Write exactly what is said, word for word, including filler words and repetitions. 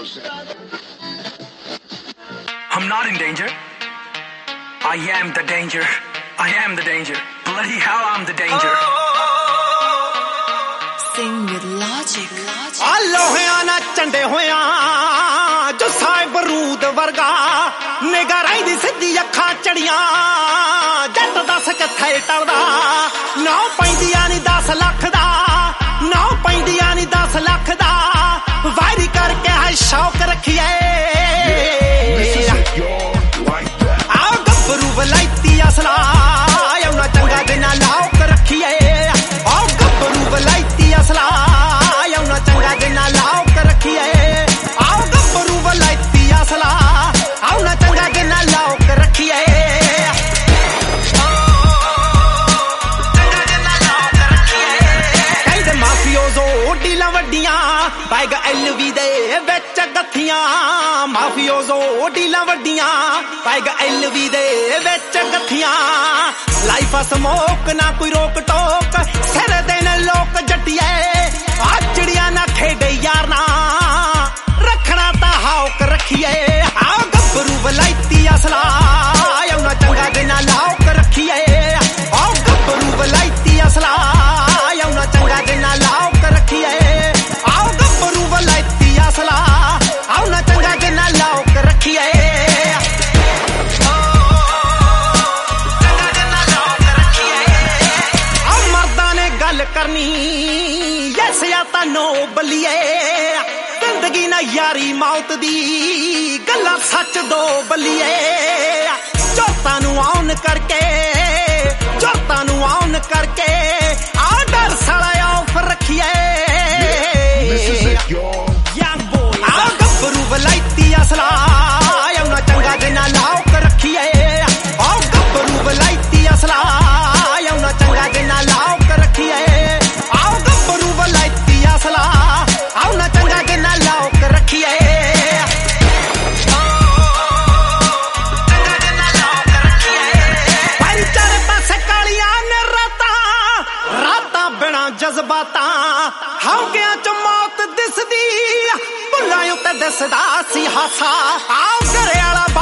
I'm not in danger. I am the danger. I am the danger. Bloody hell, I'm the danger. Sing with logic. ਆ ਲੋਹਿਆਂ ਨਾਲ ਚੰਡੇ ਹੋਇਆ ਜੋ ਸਾਇ ਬਰੂਦ ਵਰਗਾ ਨਿਗਾਹ ਰਹਿੰਦੀ ਸਿੱਧੀ ਅੱਖਾਂ ਚੜੀਆਂ ਜੱਟ ਦੱਸ ਕਿੱਥੇ ਟਲਦਾ ਨਾ ਪੈਂਦੀਆਂ ਨੀ ਦਸ ਲੱਖ ਦਾ ਨਾ ਪੈਂਦੀਆਂ ਨੀ ਦਸ ਲੱਖ ਦਾ ਵਾਇਰੀ ਕਰਕੇ ਹੈ ਸ਼ੌਕ ਰੱਖੀਏ ਆ ਗੱਭਰੂ ਵਲਾਇਤੀ ਅਸਲਾ ਆਉਣਾ ਚੰਗਾ ਦਿਨਾਂ ਲਾਉਕ ਰੱਖੀਏ ਆ ਗੱਭਰੂ ਵਲਾਇਤੀ ਅਸਲਾ ਆਉਣਾ ਚੰਗਾ ਦਿਨਾਂ ਲਾਉਕ ਰੱਖੀਏ ਆ ਗੱਭਰੂ ਵਲਾਇਤੀ ਅਸਲਾ ਆਉਣਾ ਚੰਗਾ ਦਿਨਾਂ ਲਾਉਕ ਰੱਖੀਏ ਕਹਿੰਦੇ ਮਾਫੀਓਜ਼ੋ ਡੀਲਾਂ ਵੱਡੀਆਂ ਪੈਗ ਐਲਵੀ ਦੇ ਵਿੱਚ ਗੱਥੀਆਂ ਮਾਫੀਓਜ਼ੋ ਡੀਲਾਂ ਵੱਡੀਆਂ ਪੈਗ ਐਲਵੀ ਦੇ ਵਿੱਚ ਗੱਥੀਆਂ ਲਾਈਫ ਆ ਸਮੋਕ ਨਾ ਕੋਈ ਰੋਕ ਟੋਕ ਸਿਰ ਦੇ ਨੇ ਲੋਕ ਜੱਟੀਏ ਆ ਚਿੜੀਆਂ ਨਾ ਖੇਡੇ ਯਾਰ ਨਾ ਰੱਖਣਾ ਤਾਂ ਹੌਕ ਰੱਖੀਏ ਆ ਗੱਭਰੂ ਵਲਾਇਤੀ ਅਸਲਾ ਆਉਣਾ ਚੰਗਾ ਦਿਨਾਂ ਲਾਉਕ ਰੱਖੀਏ ਆ ਗੱਭਰੂ ਵਲਾਇਤੀ ਅਸਲਾ ਆਉਣਾ ਚੰਗਾ ਦਿਨਾਂ ਲਾਉਕ ਰੱਖੀਏ ਆ ਗੱਭਰੂ ਵਲਾਇਤੀ ਅਸਲਾ ਆਉਣਾ ਚੰਗਾ ਦਿਨਾਂ ਲਾਉਕ ਰੱਖੀਏ ਕਰਨੀ ਯੈਸ ਜਾਂ ਤਾਂ ਨੋ ਬਲੀਏ ਜ਼ਿੰਦਗੀ ਨਾ ਯਾਰੀ ਮੌਤ ਦੀ ਗੱਲਾਂ ਸੱਚ ਦੋ ਬਲੀਏ ਜੋਤਾਂ ਨੂੰ ਆਉਣ ਕਰਕੇ ਜੋਤਾਂ ਨੂੰ ਆਉਣ ਕਰਕੇ ਆ ਡਰ ਸਾਲਾ ਆਫ ਰੱਖੀਏ ਆ ਗੱਭਰੂ ਵਲਾਇਤੀ ਅਸਲਾ ਆਉਣਾ ਚੰਗਾ ਦਿਨਾਂ ਲਾਉਕ ਰੱਖੀਏ ਆ ਗੱਭਰੂ ਵਲਾਇਤੀ ਅਸਲਾ ਆਉਣਾ ਚੰਗਾ ਦਿਨਾਂ ਲਾਉਕ ਰੱਖੀਏ ਆਓ ਗੱਭਰੂ ਵਲਾਇਤੀ ਅਸਲਾ ਆਉਣਾ ਚੰਗਾ ਦਿਨਾਂ ਲਾਉਕ ਰੱਖੀਏ ਪਰ ਚਾਰੇ ਪਾਸੇ ਕਾਲੀਆਂ ਨੇ ਰਾਤਾਂ ਰਾਤਾਂ ਬਿਨਾਂ ਜਜ਼ਬਾਤਾਂ ਹੌਕਿਆਂ ਚ ਮੌਤ ਦਿਸਦੀ ਭੁੱਲਾਂ ਉੱਤੇ ਦਿਸਦਾ ਸੀ ਹਾਸਾ ਆਓ ਘਰੇ ਵਾਲਾ